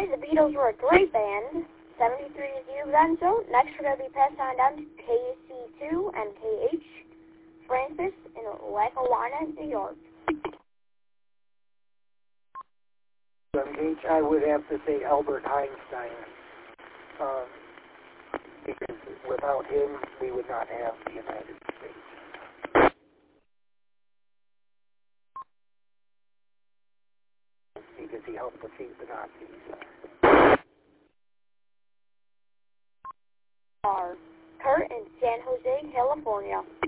Alright, the Beatles were a great band. 73 is you, Renzo. Next, we're going to be passing on down to KC2 and KH Francis in Lackawanna, New York. H, I would have to say Albert Einstein, because without him, we would not have the United States. Because he helped defeat the Nazis. Kurt in San Jose, California.